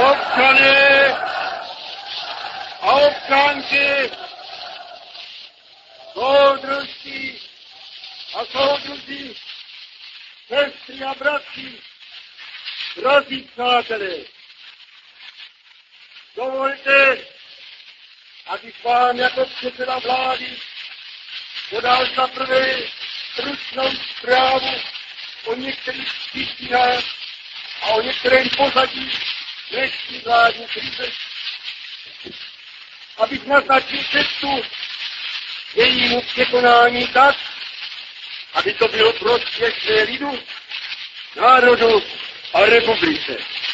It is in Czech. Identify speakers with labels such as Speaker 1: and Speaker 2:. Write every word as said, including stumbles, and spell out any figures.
Speaker 1: Občané a občanky, soudružství a soudruzi, sestry a bratři, drazí přátelé, dovolte, abych vám jako předseda vlády podal za prvé stručnou zprávu o některých příčinách a o některém pozadí dnešní vládní krize, abych naznačil cestu jejímu překonání tak, aby to bylo prospěšné lidu, národu a republice.